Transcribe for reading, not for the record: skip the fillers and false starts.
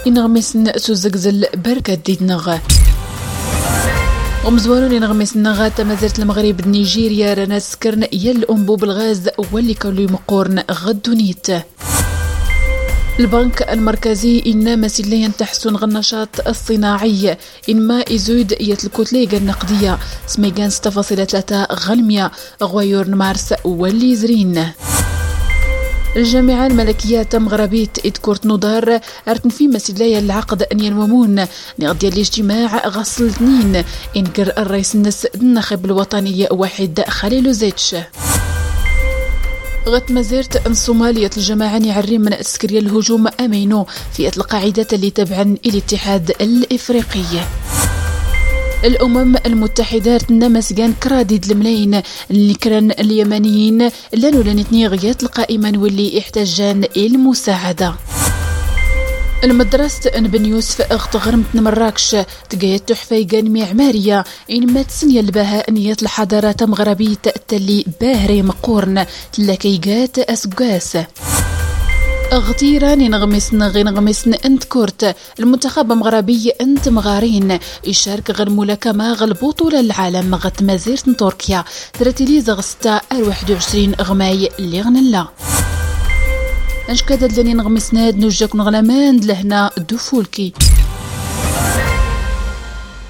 إنغمسن سوزقزل بركة ديدنغ ومزوارون إنغمسن نغا تمازرت المغرب نيجيريا رانا سكرن يل أنبوب الغاز واللي كانوا يمقورن غدونيت. البنك المركزي إن مسليا تحسن النشاط الصناعي إنما يزيد يتلكوتليغ النقدية سميغان 6.3 غلمية غويور مارس واللي زرين. الجامعة الملكية مغربية إدكورت نودار أرتن في مسلايا العقد أن ينومون نغدي الاجتماع غسل اثنين إنكر الرئيس الناخب الوطني واحد خليل زيتش. غت مزيرت ان صومالية الجماعة يعري من اسكريا الهجوم امينو في القاعدة اللي تبعا الاتحاد الافريقي. الامم المتحدة نمسجان كراديد الملايين اللي كران اليمنيين لانو لنتني غيات القائمة واللي احتاجان المساعدة. المدرسة بن يوسف اغت غرمت مراكش تقايت تحفيقان معمارية إن ما تسنيا البهاء نيات الحضارة مغربية تلي باهري مقورن تلاكيقات أسقاس. اغتيران نغمسن انت كورت المنتخب مغربي انت مغارين يشارك غير ملاكمة غير البطولة العالم غت مازيرت تركيا ترتيلي زغستا 21 غماي اللي غنلا. انش كذا دلني نغمسناد نوجاك نغلامان لهنا دوفولكي.